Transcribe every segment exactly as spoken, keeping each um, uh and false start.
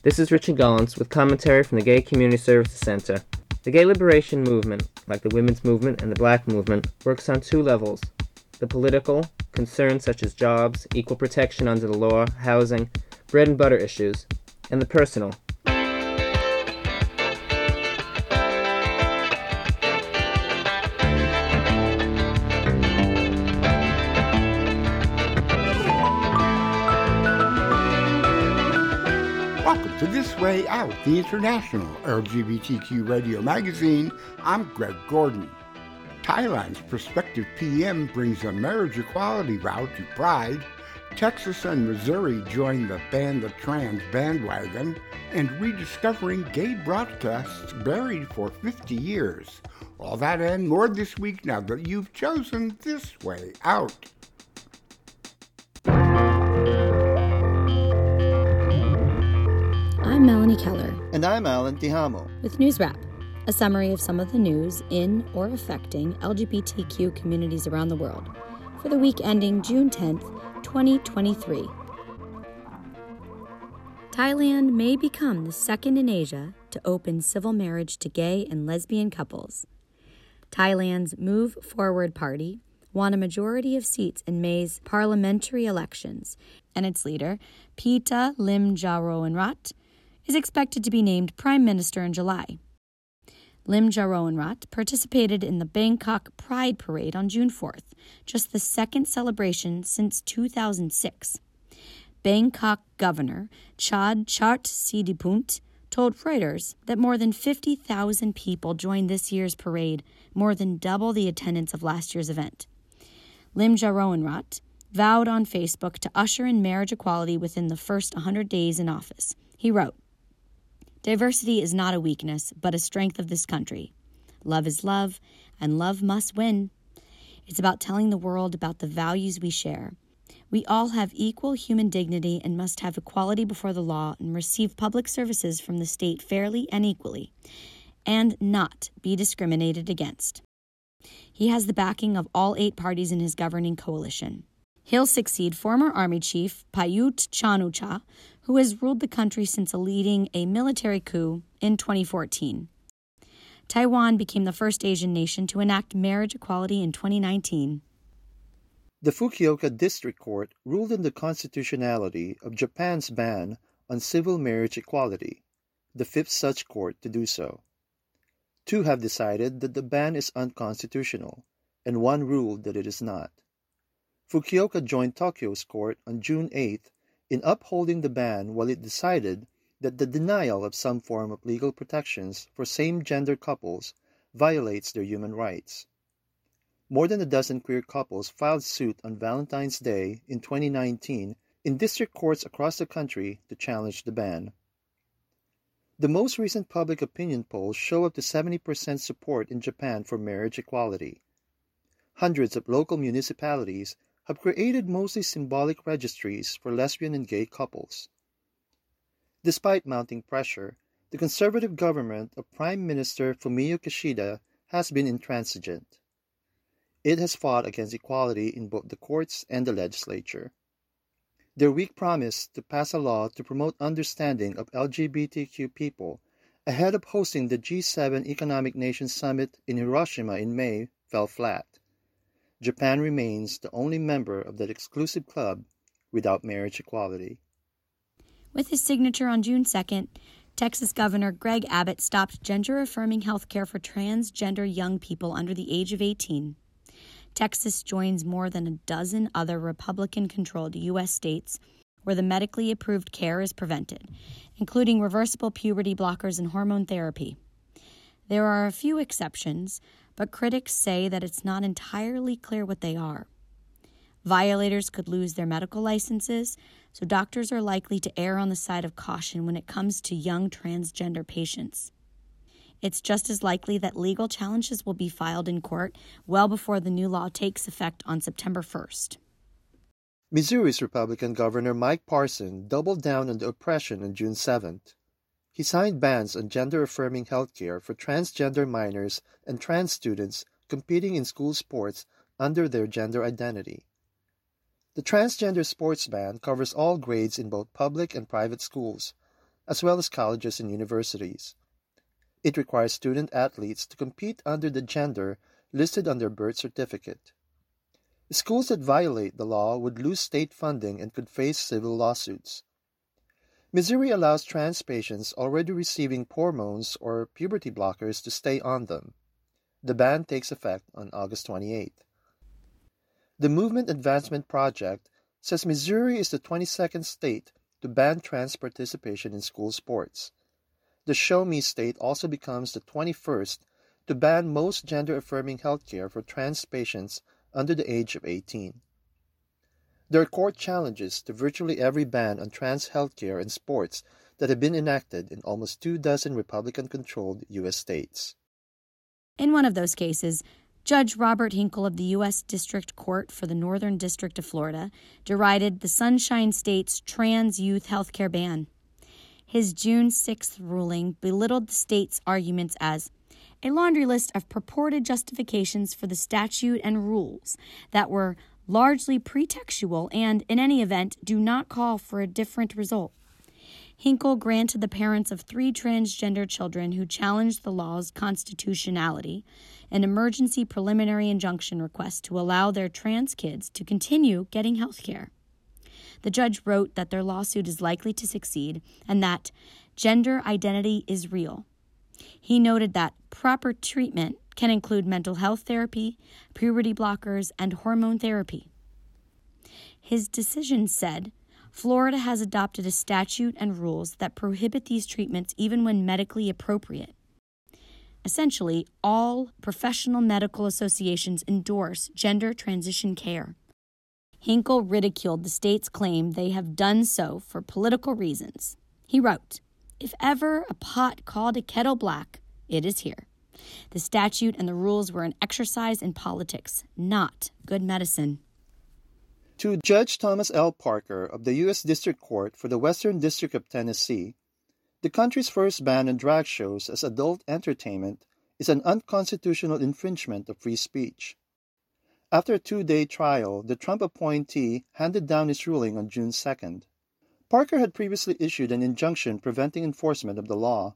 This is Richard Gollins with commentary from the Gay Community Services Center. The gay liberation movement, like the women's movement and the black movement, works on two levels. The political, concerns such as jobs, equal protection under the law, housing, bread and butter issues, and the personal. Welcome to This Way Out, the international L G B T Q radio magazine. I'm Greg Gordon. Thailand's prospective P M brings a marriage equality vow to Pride. Texas and Missouri join the Ban the Trans bandwagon. And rediscovering gay broadcasts buried for fifty years. All that and more this week now that you've chosen This Way Out. I'm Melanie Keller. And I'm Alan Tihamo. With News Wrap, a summary of some of the news in or affecting L G B T Q communities around the world for the week ending June tenth, twenty twenty-three. Thailand may become the second in Asia to open civil marriage to gay and lesbian couples. Thailand's Move Forward Party won a majority of seats in May's parliamentary elections, and its leader, Pita Limjaroenrat, is expected to be named Prime Minister in July. Limjaroenrat participated in the Bangkok Pride Parade on June fourth, just the second celebration since two thousand six. Bangkok Governor Chad Chart Sidipunt told Reuters that more than fifty thousand people joined this year's parade, more than double the attendance of last year's event. Limjaroenrat vowed on Facebook to usher in marriage equality within the first one hundred days in office. He wrote, "Diversity is not a weakness, but a strength of this country. Love is love, and love must win. It's about telling the world about the values we share. We all have equal human dignity and must have equality before the law and receive public services from the state fairly and equally, and not be discriminated against." He has the backing of all eight parties in his governing coalition. He'll succeed former Army Chief Prayut Chan-o-cha, who has ruled the country since leading a military coup in twenty fourteen. Taiwan became the first Asian nation to enact marriage equality in twenty nineteen. The Fukuoka District Court ruled on the constitutionality of Japan's ban on civil marriage equality, the fifth such court to do so. Two have decided that the ban is unconstitutional, and one ruled that it is not. Fukuoka joined Tokyo's court on June eighth in upholding the ban, while it decided that the denial of some form of legal protections for same-gender couples violates their human rights. More than a dozen queer couples filed suit on Valentine's Day in twenty nineteen in district courts across the country to challenge the ban. The most recent public opinion polls show up to seventy percent support in Japan for marriage equality. Hundreds of local municipalities have created mostly symbolic registries for lesbian and gay couples. Despite mounting pressure, the conservative government of Prime Minister Fumio Kishida has been intransigent. It has fought against equality in both the courts and the legislature. Their weak promise to pass a law to promote understanding of L G B T Q people ahead of hosting the G seven Economic Nations Summit in Hiroshima in May fell flat. Japan remains the only member of that exclusive club without marriage equality. With his signature on June second, Texas Governor Greg Abbott stopped gender-affirming health care for transgender young people under the age of eighteen. Texas joins more than a dozen other Republican-controlled U S states where the medically approved care is prevented, including reversible puberty blockers and hormone therapy. There are a few exceptions, but critics say that it's not entirely clear what they are. Violators could lose their medical licenses, so doctors are likely to err on the side of caution when it comes to young transgender patients. It's just as likely that legal challenges will be filed in court well before the new law takes effect on September first. Missouri's Republican Governor Mike Parson doubled down on the oppression on June seventh. He signed bans on gender-affirming health care for transgender minors and trans students competing in school sports under their gender identity. The transgender sports ban covers all grades in both public and private schools, as well as colleges and universities. It requires student athletes to compete under the gender listed on their birth certificate. Schools that violate the law would lose state funding and could face civil lawsuits. Missouri allows trans patients already receiving hormones or puberty blockers to stay on them. The ban takes effect on August twenty-eighth. The Movement Advancement Project says Missouri is the twenty-second state to ban trans participation in school sports. The Show Me state also becomes the twenty-first to ban most gender-affirming healthcare for trans patients under the age of eighteen. There are court challenges to virtually every ban on trans healthcare and sports that have been enacted in almost two dozen Republican-controlled U S states. In one of those cases, Judge Robert Hinkle of the U S District Court for the Northern District of Florida derided the Sunshine State's trans youth health care ban. His June sixth ruling belittled the state's arguments as a laundry list of purported justifications for the statute and rules that were largely pretextual and, in any event, do not call for a different result. Hinkle granted the parents of three transgender children who challenged the law's constitutionality an emergency preliminary injunction request to allow their trans kids to continue getting health care. The judge wrote that their lawsuit is likely to succeed and that gender identity is real. He noted that proper treatment can include mental health therapy, puberty blockers, and hormone therapy. His decision said, Florida has adopted a statute and rules that prohibit these treatments even when medically appropriate. Essentially, all professional medical associations endorse gender transition care. Hinkle ridiculed the state's claim they have done so for political reasons. He wrote, "If ever a pot called a kettle black, it is here. The statute and the rules were an exercise in politics, not good medicine." To Judge Thomas L. Parker of the U S District Court for the Western District of Tennessee, the country's first ban on drag shows as adult entertainment is an unconstitutional infringement of free speech. After a two-day trial, the Trump appointee handed down his ruling on June second. Parker had previously issued an injunction preventing enforcement of the law.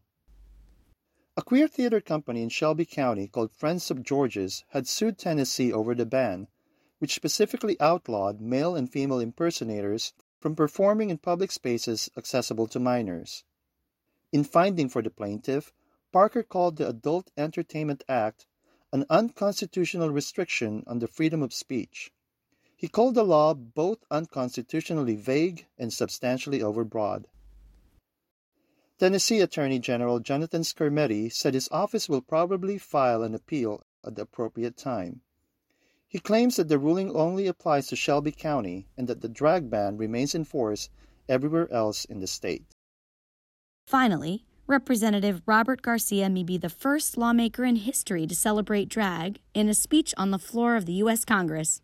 A queer theater company in Shelby County called Friends of George's had sued Tennessee over the ban, which specifically outlawed male and female impersonators from performing in public spaces accessible to minors. In finding for the plaintiff, Parker called the Adult Entertainment Act an unconstitutional restriction on the freedom of speech. He called the law both unconstitutionally vague and substantially overbroad. Tennessee Attorney General Jonathan Scarmetti said his office will probably file an appeal at the appropriate time. He claims that the ruling only applies to Shelby County and that the drag ban remains in force everywhere else in the state. Finally, Representative Robert Garcia may be the first lawmaker in history to celebrate drag in a speech on the floor of the U S Congress.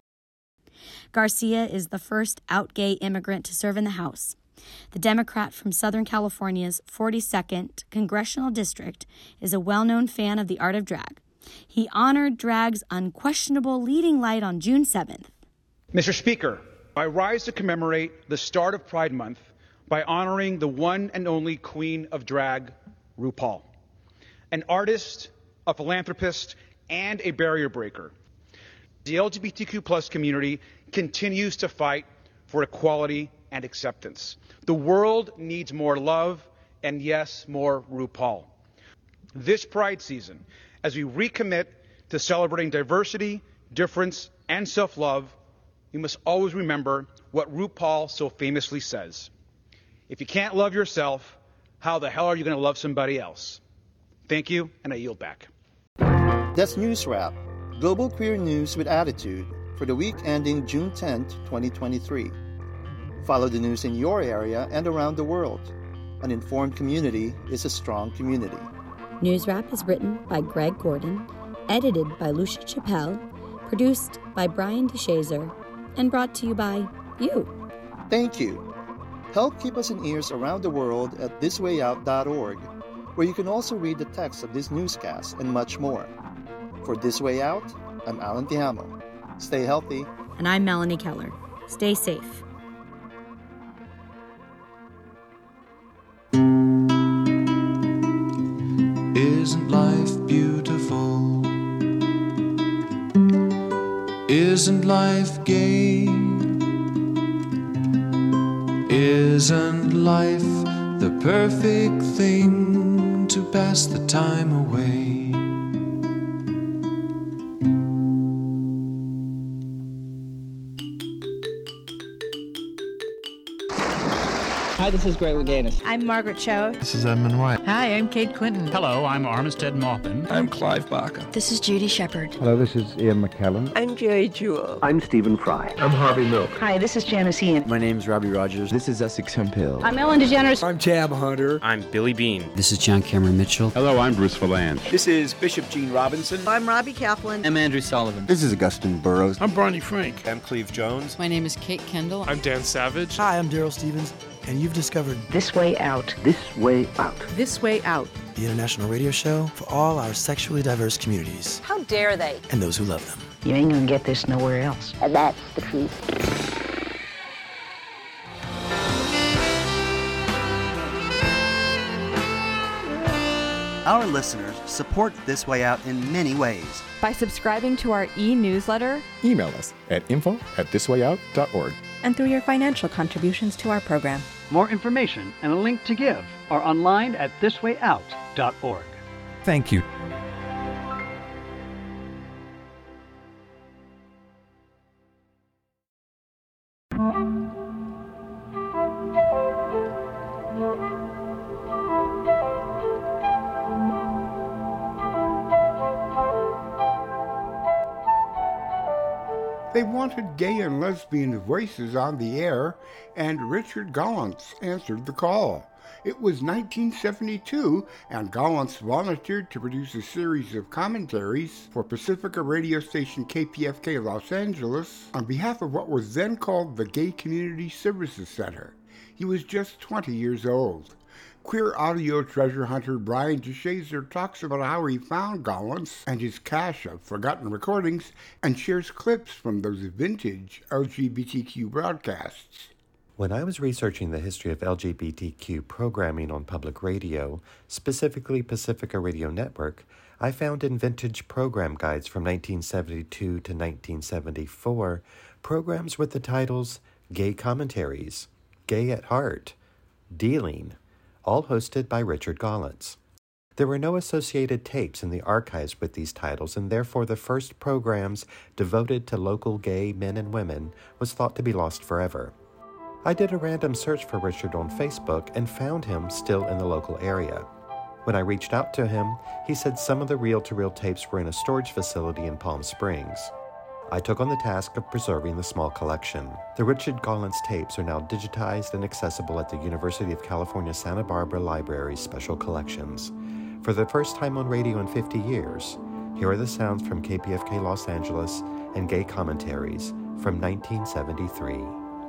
Garcia is the first out-gay immigrant to serve in the House. The Democrat from Southern California's forty-second Congressional District is a well-known fan of the art of drag. He honored drag's unquestionable leading light on June seventh. Mister Speaker, I rise to commemorate the start of Pride Month by honoring the one and only queen of drag, RuPaul, an artist, a philanthropist, and a barrier breaker. The L G B T Q plus community continues to fight for equality and acceptance. The world needs more love and, yes, more RuPaul. This Pride season, as we recommit to celebrating diversity, difference, and self-love, we must always remember what RuPaul so famously says. If you can't love yourself, how the hell are you going to love somebody else? Thank you, and I yield back. That's News Wrap, global queer news with attitude for the week ending June tenth, twenty twenty-three. Follow the news in your area and around the world. An informed community is a strong community. News Wrap is written by Greg Gordon, edited by Lucia Chappelle, produced by Brian DeShazer, and brought to you by you. Thank you. Help keep us in ears around the world at this way out dot org, where you can also read the text of this newscast and much more. For This Way Out, I'm Alan Tejamo. Stay healthy. And I'm Melanie Keller. Stay safe. Isn't life beautiful? Isn't life gay? Isn't life the perfect thing to pass the time away? Hi, this is Greg Louganis. I'm Margaret Cho. This is Edmund White. Hi, I'm Kate Clinton. Hello, I'm Armistead Maupin. I'm Clive Barker. This is Judy Shepard. Hello, this is Ian McKellen. I'm Jerry Jewell. I'm Stephen Fry. I'm Harvey Milk. Hi, this is Janice Ian. My name's Robbie Rogers. This is Essex Hemphill. I'm Ellen DeGeneres. I'm Tab Hunter. I'm Billy Bean. This is John Cameron Mitchell. Hello, I'm Bruce Valanche. This is Bishop Gene Robinson. I'm Robbie Kaplan. I'm Andrew Sullivan. This is Augustine Burroughs. I'm Barney Frank. I'm Cleve Jones. My name is Kate Kendall. I'm Dan Savage. Hi, I'm Daryl Stevens. And you've discovered This Way Out. This Way Out. This Way Out. The international radio show for all our sexually diverse communities. How dare they? And those who love them. You ain't gonna get this nowhere else. And that's the truth. Our listeners support This Way Out in many ways. By subscribing to our e-newsletter, email us at info at thiswayout dot org, and through your financial contributions to our program. More information and a link to give are online at this way out dot org. Thank you. They wanted gay and lesbian voices on the air, and Richard Gollancz answered the call. It was nineteen seventy-two, and Gollancz volunteered to produce a series of commentaries for Pacifica radio station K P F K Los Angeles on behalf of what was then called the Gay Community Services Center. He was just twenty years old. Queer audio treasure hunter Brian DeShazer talks about how he found Gollancz and his cache of forgotten recordings and shares clips from those vintage L G B T Q broadcasts. When I was researching the history of L G B T Q programming on public radio, specifically Pacifica Radio Network, I found in vintage program guides from nineteen seventy-two to nineteen seventy-four programs with the titles Gay Commentaries, Gay at Heart, Dealing, all hosted by Richard Gollancz. There were no associated tapes in the archives with these titles, and therefore the first programs devoted to local gay men and women was thought to be lost forever. I did a random search for Richard on Facebook and found him still in the local area. When I reached out to him, he said some of the reel-to-reel tapes were in a storage facility in Palm Springs. I took on the task of preserving the small collection. The Richard Gollancz tapes are now digitized and accessible at the University of California Santa Barbara Library's Special Collections. For the first time on radio in fifty years, here are the sounds from K P F K Los Angeles and Gay Commentaries from nineteen seventy-three.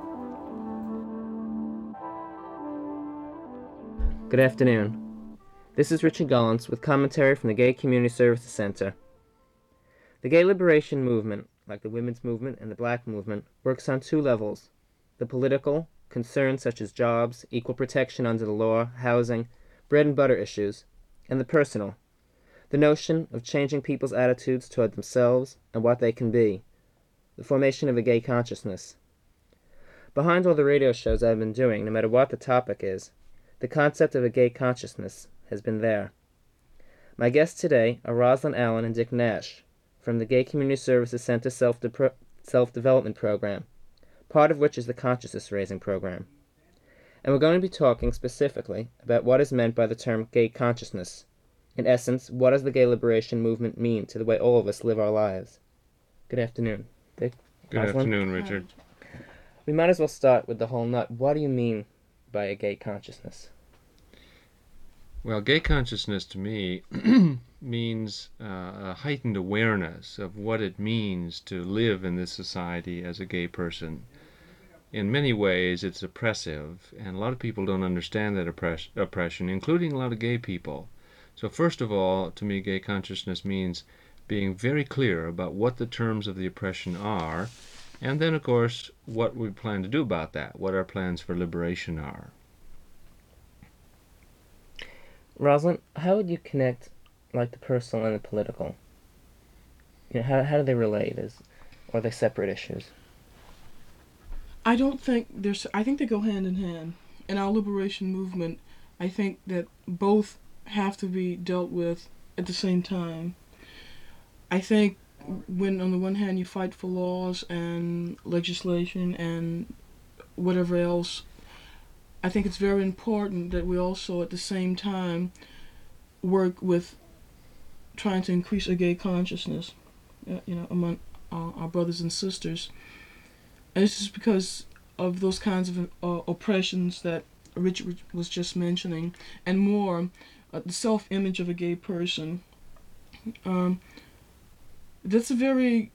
Good afternoon. This is Richard Gollancz with commentary from the Gay Community Services Center. The gay liberation movement, like the women's movement and the black movement, works on two levels: the political, concerns such as jobs, equal protection under the law, housing, bread and butter issues, and the personal, the notion of changing people's attitudes toward themselves and what they can be, the formation of a gay consciousness. Behind all the radio shows I've been doing, no matter what the topic is, the concept of a gay consciousness has been there. My guests today are Rosalind Allen and Dick Nash from the Gay Community Services Center Self-De- Self-Development Program, part of which is the Consciousness Raising Program. And we're going to be talking specifically about what is meant by the term gay consciousness. In essence, what does the gay liberation movement mean to the way all of us live our lives? Good afternoon, Dick. Good Rosalind. Afternoon, Richard. We might as well start with the whole nut. What do you mean by a gay consciousness? Well, gay consciousness to me means uh, a heightened awareness of what it means to live in this society as a gay person. In many ways, it's oppressive, and a lot of people don't understand that oppress- oppression, including a lot of gay people. So first of all, to me, gay consciousness means being very clear about what the terms of the oppression are, and then, of course, what we plan to do about that, what our plans for liberation are. Rosalind, how would you connect like the personal and the political? You know, how how do they relate? Is or are they separate issues? I don't think there's. I think they go hand in hand. In our liberation movement, I think that both have to be dealt with at the same time. I think when on the one hand you fight for laws and legislation and whatever else, I think it's very important that we also at the same time work with trying to increase a gay consciousness, uh, you know, among uh, our brothers and sisters. And it's just because of those kinds of uh, oppressions that Richard was just mentioning, and more, uh, the self-image of a gay person. Um, that's a very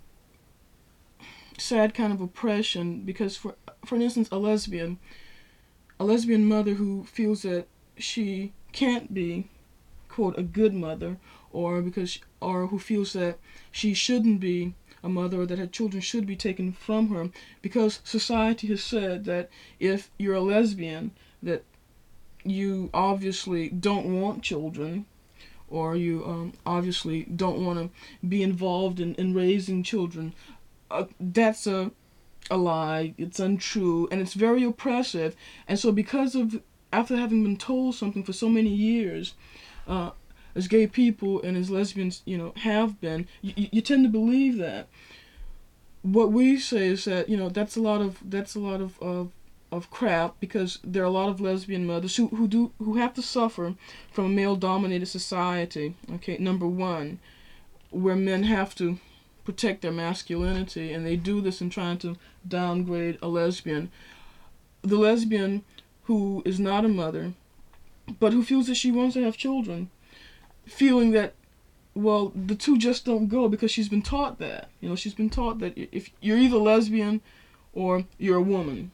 sad kind of oppression, because, for for instance, a lesbian, a lesbian mother who feels that she can't be, quote, a good mother, or because, or who feels that she shouldn't be a mother, or that her children should be taken from her, because society has said that if you're a lesbian, that you obviously don't want children, or you um, obviously don't want to be involved in, in raising children. Uh, that's a, a lie. It's untrue, and it's very oppressive. And so because of, after having been told something for so many years, uh, as gay people and as lesbians, you know, have been, you, you tend to believe that. What we say is that, you know, that's a lot of that's a lot of of, of crap, because there are a lot of lesbian mothers who who do who have to suffer from a male-dominated society. Okay, number one, where men have to protect their masculinity, and they do this in trying to downgrade a lesbian. The lesbian who is not a mother, but who feels that she wants to have children, feeling that, well, the two just don't go, because she's been taught that. You know, she's been taught that if you're either lesbian or you're a woman.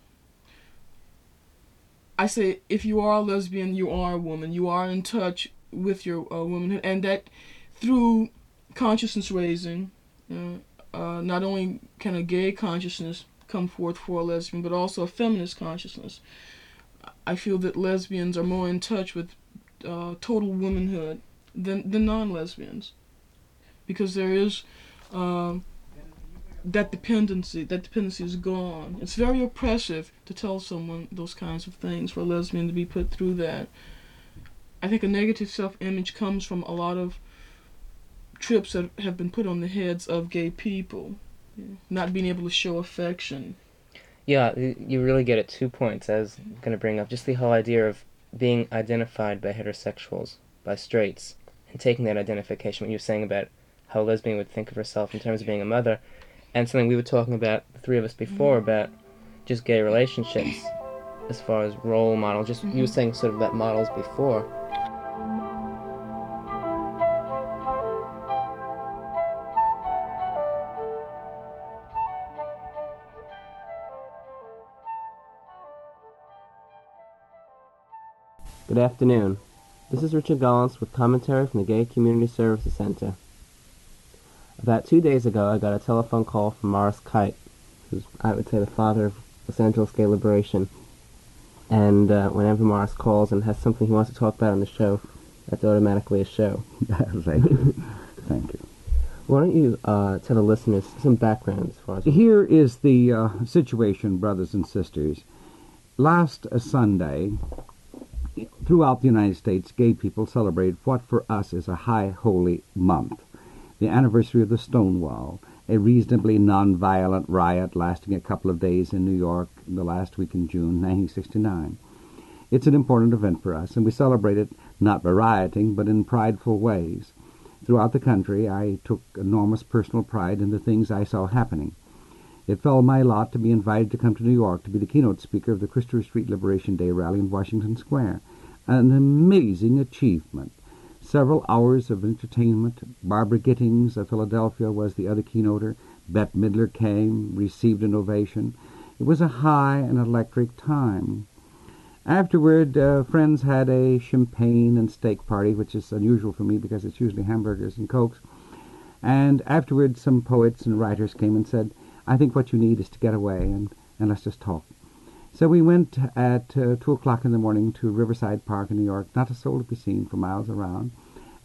I say, if you are a lesbian, you are a woman. You are in touch with your uh, womanhood, and that through consciousness raising, uh, uh, not only can a gay consciousness come forth for a lesbian, but also a feminist consciousness. I feel that lesbians are more in touch with uh, total womanhood than, than non-lesbians, because there is uh, that dependency. That dependency is gone. It's very oppressive to tell someone those kinds of things, for a lesbian to be put through that. I think a negative self-image comes from a lot of trips that have been put on the heads of gay people, you know, not being able to show affection. Yeah, you really get at two points I was going to bring up. Just the whole idea of being identified by heterosexuals, by straights, and taking that identification, what you were saying about how a lesbian would think of herself in terms of being a mother, and something we were talking about, the three of us before, mm-hmm. about just gay relationships, as far as role models. Just mm-hmm. you were saying sort of about models before. Good afternoon. This is Richard Gollins with commentary from the Gay Community Services Center. About two days ago, I got a telephone call from Morris Kite, who's, I would say, the father of Los Angeles gay liberation. And uh, whenever Morris calls and has something he wants to talk about on the show, that's automatically a show. Thank you. Thank you. Why don't you uh, tell the listeners some background as far as... Here is the uh, situation, brothers and sisters. Last uh, Sunday, throughout the United States, gay people celebrate what for us is a high holy month, the anniversary of the Stonewall, a reasonably non-violent riot lasting a couple of days in New York the last week in June nineteen sixty-nine. It's an important event for us, and we celebrate it not by rioting, but in prideful ways. Throughout the country, I took enormous personal pride in the things I saw happening. It fell my lot to be invited to come to New York to be the keynote speaker of the Christopher Street Liberation Day rally in Washington Square. An amazing achievement. Several hours of entertainment. Barbara Gittings of Philadelphia was the other keynoter. Bette Midler came, received an ovation. It was a high and electric time. Afterward, uh, friends had a champagne and steak party, which is unusual for me because it's usually hamburgers and cokes. And afterward, some poets and writers came and said, I think what you need is to get away and, and let's just talk. So we went at uh, two o'clock in the morning to Riverside Park in New York, not a soul to be seen for miles around,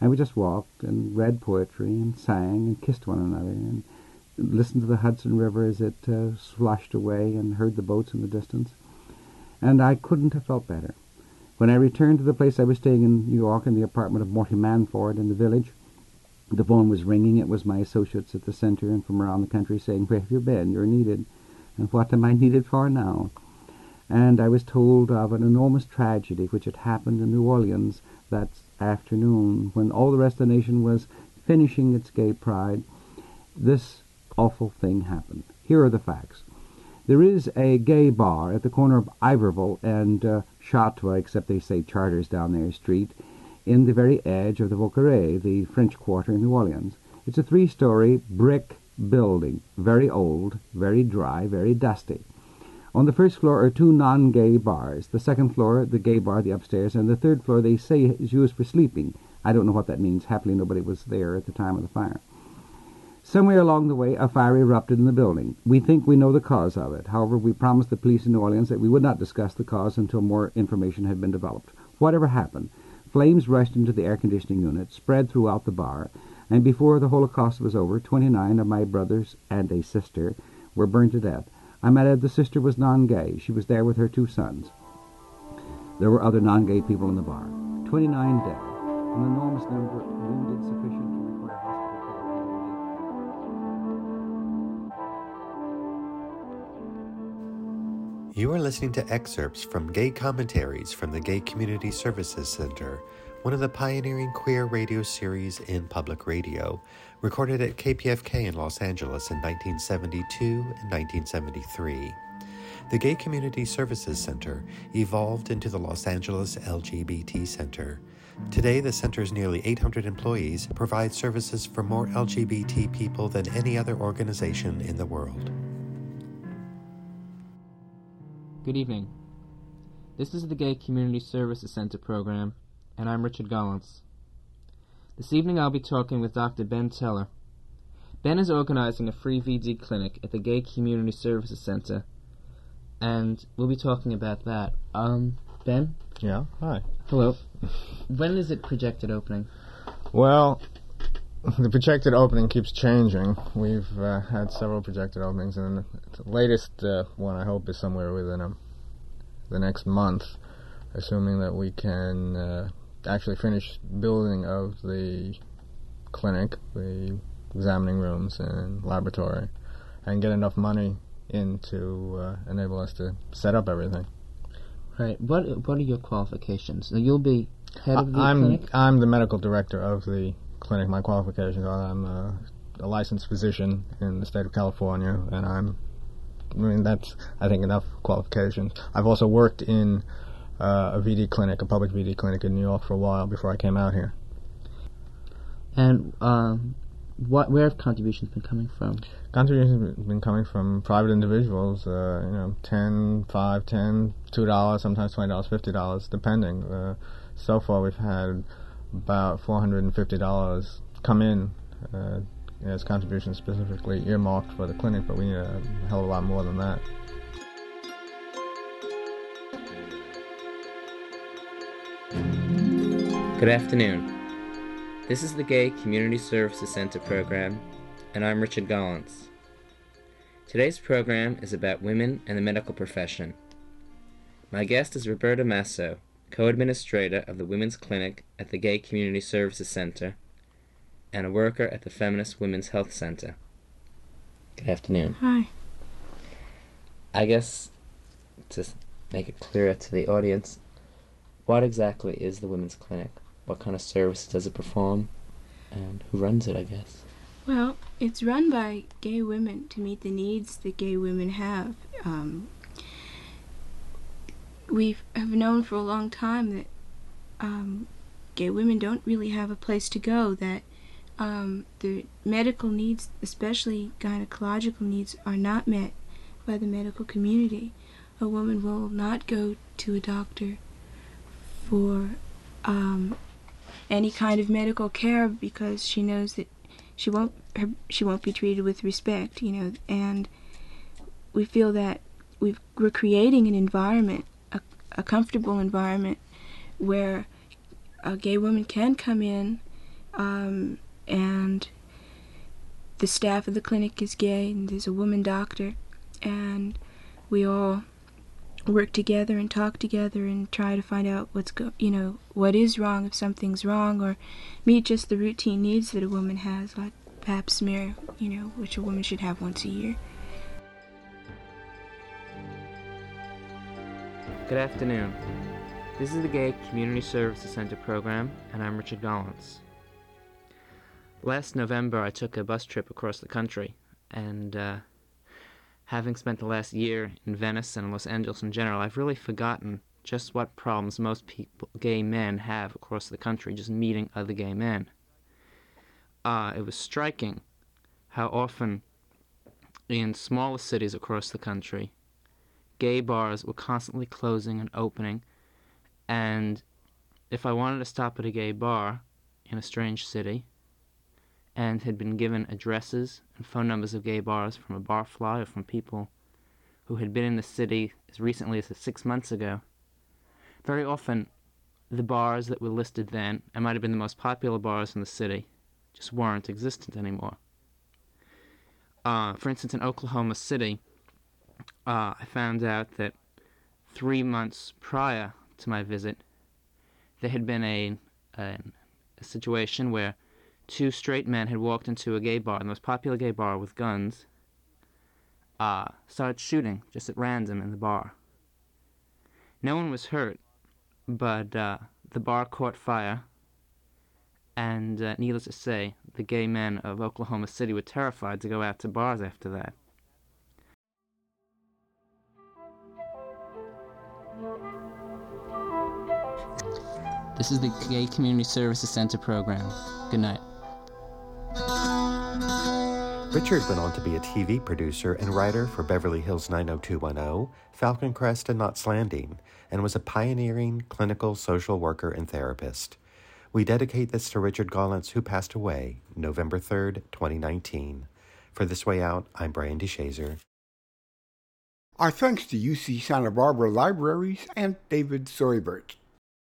And we just walked and read poetry and sang and kissed one another and listened to the Hudson River as it uh, sloshed away and heard the boats in the distance. And I couldn't have felt better. When I returned to the place I was staying in New York, in the apartment of Morty Manford in the village, the phone was ringing. It was my associates at the center and from around the country saying, "Where have you been? You're needed." And what am I needed for now? And I was told of an enormous tragedy which had happened in New Orleans that afternoon when all the rest of the nation was finishing its gay pride. This awful thing happened. Here are the facts. There is a gay bar at the corner of Iberville and uh, Chartres, except they say Charters down their street, in the very edge of the Vauqueray, the French Quarter in New Orleans. It's a three-story brick building, very old, very dry, very dusty. On the first floor are two non-gay bars. The second floor, the gay bar, the upstairs, and the third floor they say is used for sleeping. I don't know what that means. Happily, nobody was there at the time of the fire. Somewhere along the way, a fire erupted in the building. We think we know the cause of it. However, we promised the police in New Orleans that we would not discuss the cause until more information had been developed. Whatever happened, flames rushed into the air conditioning unit, spread throughout the bar, and before the Holocaust was over, twenty-nine of my brothers and a sister were burned to death. I might add the sister was non-gay. She was there with her two sons. There were other non-gay people in the bar. twenty-nine dead. An enormous number wounded sufficient to require hospital care. You are listening to excerpts from Gay Commentaries from the Gay Community Services Center, one of the pioneering queer radio series in public radio, recorded at K P F K in Los Angeles in nineteen seventy-two and nineteen seventy-three. The Gay Community Services Center evolved into the Los Angeles L G B T Center. Today, the center's nearly eight hundred employees provide services for more L G B T people than any other organization in the world. Good evening. This is the Gay Community Services Center program, and I'm Richard Gollance. This evening I'll be talking with Doctor Ben Teller. Ben is organizing a free V D clinic at the Gay Community Services Center, and we'll be talking about that. Um, Ben? Yeah, hi. Hello. When is it projected opening? Well, the projected opening keeps changing. We've uh, had several projected openings, and the latest uh, one I hope is somewhere within a, the next month, assuming that we can uh, actually finish building of the clinic, the examining rooms and laboratory, and get enough money in to uh, enable us to set up everything. Right. What What are your qualifications? Now, you'll be head of the I'm, clinic? I'm the medical director of the clinic. My qualifications are I'm a, a licensed physician in the state of California, and I'm, I mean, that's, I think, enough qualifications. I've also worked in uh, a V D clinic, a public V D clinic in New York for a while before I came out here. And um, what, where have contributions been coming from? Contributions have been coming from private individuals, uh, you know, ten, five, ten, two dollars, sometimes twenty dollars, fifty dollars, depending. Uh, so far we've had about four hundred fifty dollars come in uh, as contributions specifically earmarked for the clinic, but we need a hell of a lot more than that. Good afternoon. This is the Gay Community Services Center program, and I'm Richard Gollance. Today's program is about women and the medical profession. My guest is Roberta Masso, co-administrator of the Women's Clinic at the Gay Community Services Center and a worker at the Feminist Women's Health Center. Good afternoon. Hi. I guess, to make it clearer to the audience, what exactly is the Women's Clinic? What kind of services does it perform? And who runs it, I guess? Well, it's run by gay women to meet the needs that gay women have. Um, we have known for a long time that um, gay women don't really have a place to go, that um, the medical needs, especially gynecological needs, are not met by the medical community. A woman will not go to a doctor for um, any kind of medical care because she knows that she won't her, she won't be treated with respect, you know. And we feel that we've, we're creating an environment, a, a comfortable environment, where a gay woman can come in um, and the staff of the clinic is gay, and there's a woman doctor, and we all work together and talk together and try to find out what's go you know what is wrong, if something's wrong, or meet just the routine needs that a woman has, like pap smear, you know, which a woman should have once a year. Good afternoon. This is the Gay Community Services Center program, and I'm Richard Gollins. Last November, I took a bus trip across the country, and uh, having spent the last year in Venice and Los Angeles in general, I've really forgotten just what problems most people, gay men have across the country, just meeting other gay men. Uh, it was striking how often in smaller cities across the country, gay bars were constantly closing and opening, and if I wanted to stop at a gay bar in a strange city and had been given addresses and phone numbers of gay bars from a barfly or from people who had been in the city as recently as six months ago, very often the bars that were listed then, and might have been the most popular bars in the city, just weren't existent anymore. Uh, for instance, in Oklahoma City, uh, I found out that three months prior to my visit, there had been a, a, a situation where two straight men had walked into a gay bar, the most popular gay bar, with guns, uh, started shooting just at random in the bar. No one was hurt, but uh, the bar caught fire, and uh, needless to say, the gay men of Oklahoma City were terrified to go out to bars after that. This is the Gay Community Services Center program. Good night. Richard went on to be a T V producer and writer for Beverly Hills nine oh two one oh, Falcon Crest, and Knots Landing, and was a pioneering clinical social worker and therapist. We dedicate this to Richard Gollins, who passed away November third, twenty nineteen. For This Way Out, I'm Brian DeShazer. Our thanks to U C Santa Barbara Libraries and David Soibert.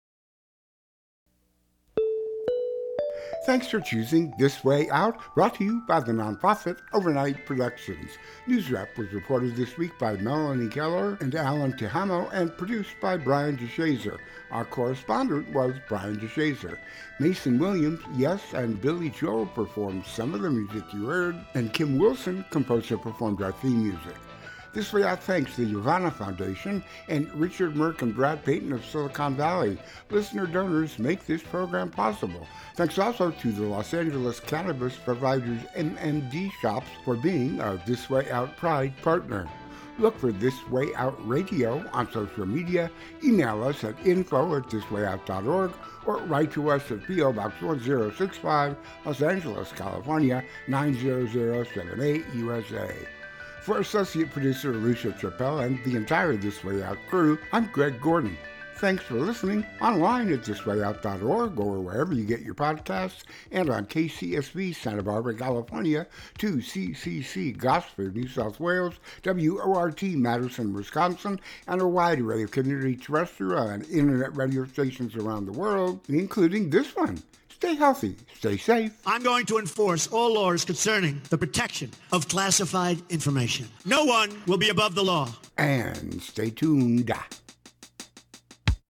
Thanks for choosing This Way Out, brought to you by the nonprofit Overnight Productions. News Wrap was reported this week by Melanie Keller and Alan Tejano and produced by Brian DeShazer. Our correspondent was Brian DeShazer. Mason Williams, Yes, and Billy Joel performed some of the music you heard, and Kim Wilson composed and performed our theme music. This Way Out thanks the Yavana Foundation and Richard Merck and Brad Payton of Silicon Valley. Listener donors make this program possible. Thanks also to the Los Angeles Cannabis Providers M M D Shops for being a This Way Out Pride partner. Look for This Way Out Radio on social media, email us at info at this way out dot org, or write to us at P O Box one zero six five, Los Angeles, California, nine zero zero seven eight, U S A. For associate producer Alicia Chappelle and the entire This Way Out crew, I'm Greg Gordon. Thanks for listening online at this way out dot org or wherever you get your podcasts, and on K C S V Santa Barbara, California, two C C C Gosford, New South Wales, W O R T Madison, Wisconsin, and a wide array of community terrestrial and internet radio stations around the world, including this one. Stay healthy, stay safe. I'm going to enforce all laws concerning the protection of classified information. No one will be above the law. And stay tuned.